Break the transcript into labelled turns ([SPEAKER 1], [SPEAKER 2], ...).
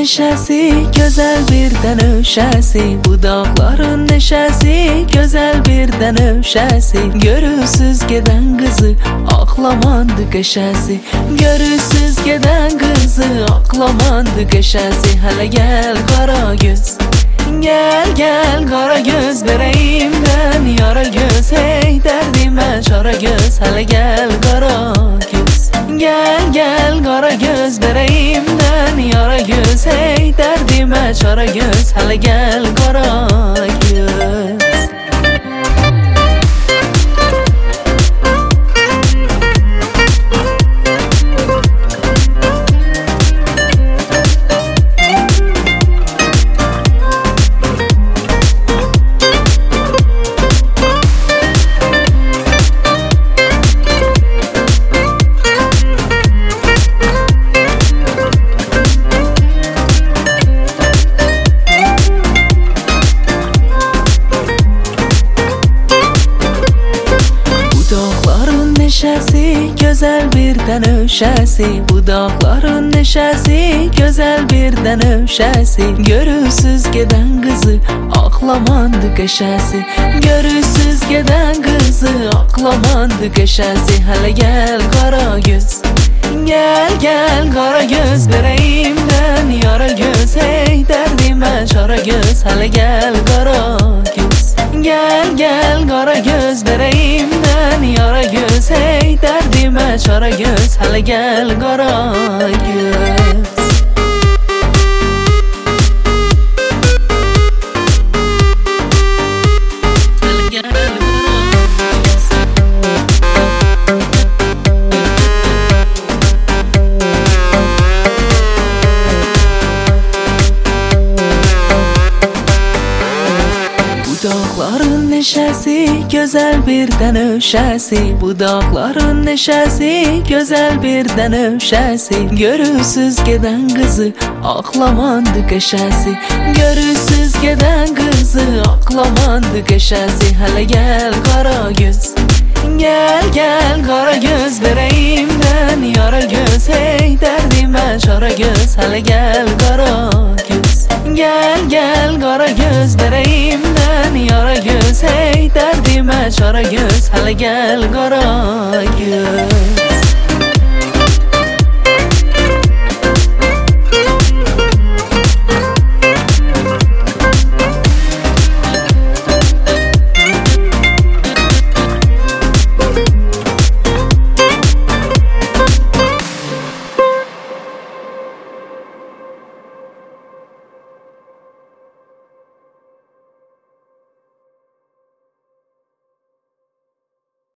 [SPEAKER 1] neşesi, güzel birden öşesi. Bu dağların neşesi, güzel birden öşesi. Görürsüz geden kızı, aklamandı geçesi. Görürsüz geden kızı, aklamandı geçesi. Hele gel kara göz, gel gel kara göz, vereyim ben yara göz. Hey derdime çara göz, hele gel kara göz. Gel gel kara göz, vereyim ben yara göz. Hey derdime çara göz, hele gel kara göz. Neşesi, güzel birden öşesi. Bu dağların neşesi, güzel birden öşesi. Görürsüz geden kızı, aklamandı geçesi. Görürsüz geden kızı, aklamandı geçesi. Hele gel kara göz, gel gel kara göz, vereyim ben yara göz. Hey derdime çara göz, hele gel kara göz. Gel gel kara göz, vereyim ben yara göz. Hey derdime çara göz, hele gel kara göz. Dağların neşesi, güzel birden öşesi. Bu dağların neşesi, güzel birden öşesi. Görürsüz geden kızı, aklamandı geçesi. Görürsüz geden kızı, aklamandı geçesi. Hele gel kara göz, gel gel kara göz, vereyim ben yara göz. Hey derdime çara göz, hele gel kara göz. Gel gel kara göz, vereyim ben yara göz. Hey derdime çara göz, hele gel kara göz.